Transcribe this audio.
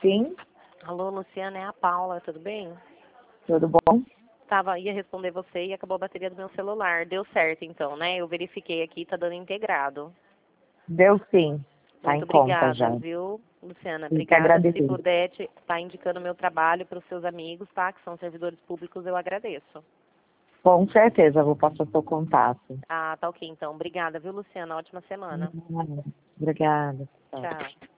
Sim, Alô, Luciana, é a Paula, tudo bem? tudo bom? Ia responder você e acabou a bateria do meu celular. Deu certo então, né? Eu verifiquei aqui, tá dando integrado. Deu sim, tá em Muito conta obrigada, já. viu, Luciana? E que Obrigada. Se agradecer. puder tá indicando meu trabalho para os seus amigos, tá? Que são servidores públicos, eu agradeço. Com certeza, vou passar seu contato. Ah, tá ok então. Obrigada, viu, Luciana? Ótima semana. Obrigada. Tchau. Tchau.